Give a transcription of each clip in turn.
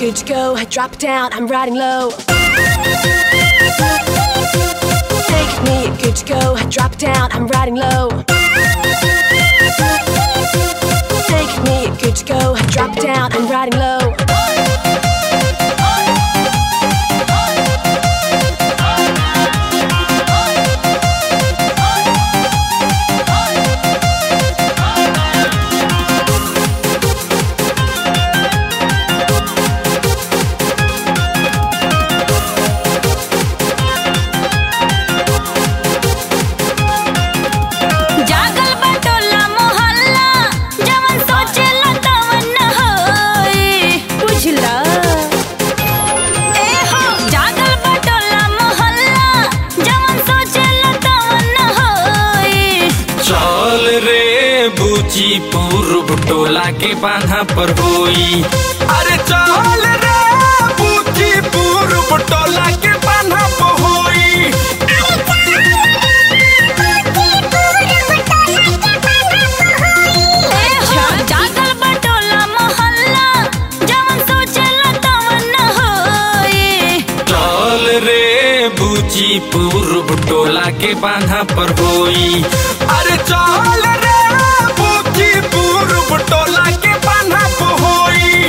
good to go. Drop it down, I'm riding low. Take me, good to go. Drop it down, I'm riding low. Take me, good to go. Drop it down, I'm riding low. पूर्व टोला के बांधा पर होई। अरे चल रे बूची पूर्व टोला के बांधा पर होई। जागल बटोला मोहल्ला जवन सोचेला तवन न होई। चल रे बूची पूर्व टोला के बांधा पर होई। अरे चल रे पूर्व टोला के बांधा पर होई।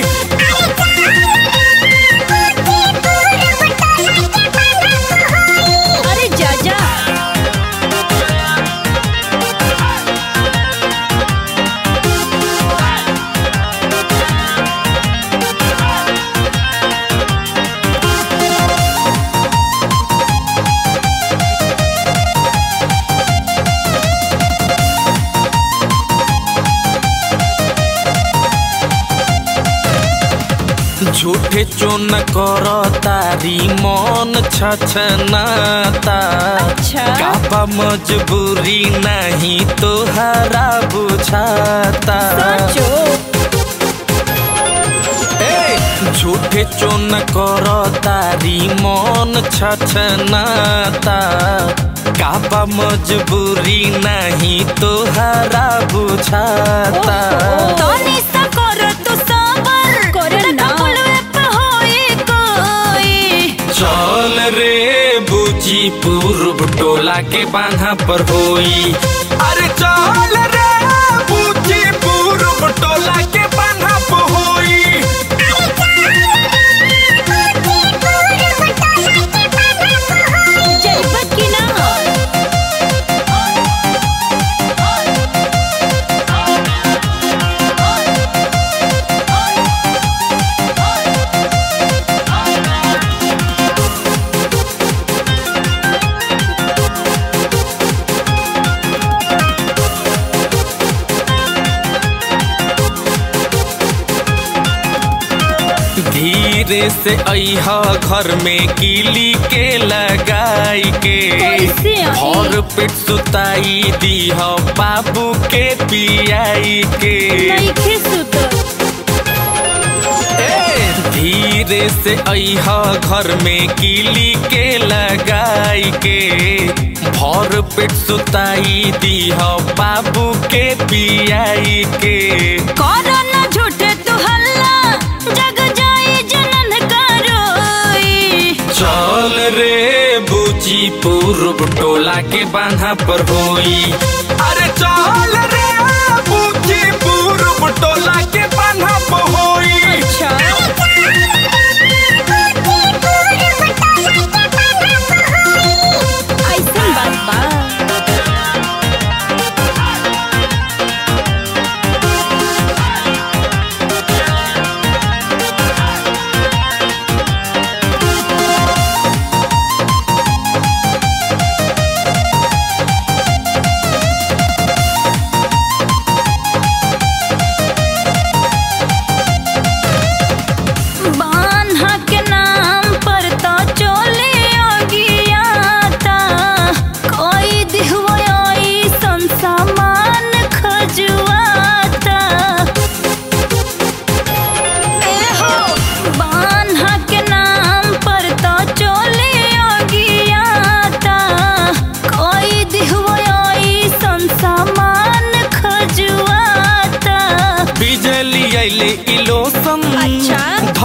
अरे जा झूठे चोन कर तारी मन छछनाता। अच्छा। काबा मजबूरी नहीं तोहरा बुझाता। झूठे चोन कर तारी मन छछनाता। काबा मजबूरी नहीं तोहरा बुझाता। चल रे बूची पूर्व टोला के बांधा पर होई। अरे चल रे बूची पूर्व टोला के बांधा पर होई। धीरे से अइहा घर में कीली के लगाई के। भर पेट सुताई दीह बाबू के पियाई के। धीरे से अइहा घर में कीली के लगाई के। भर पेट सुताई दीह बाबू के पियाई के। चल रे बूची पूर्व टोला के बांधा पर होई। अरे चल रे बूची पूर्व टोला के बांधा पर होई।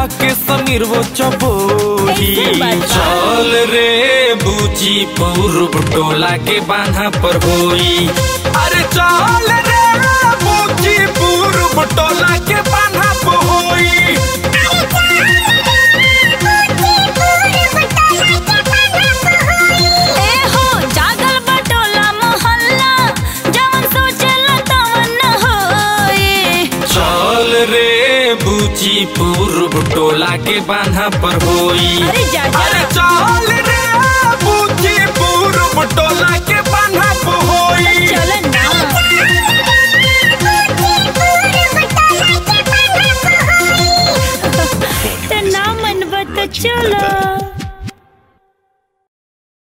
के समीर वो चबोही। ऐसे बात बा। चल रे बूची पूर्व टोला के बांधा पर होई। अरे चल रे बूची पूर्व टोला के बांधा पर होई। ए हो जागल बटोला मोहल्ला जवन सोचेला तवन न होई। चल रे बूची पूर्व टोला के बांधा पर होई। अरे जा जा। अरे चल रे बूची पूर्व टोला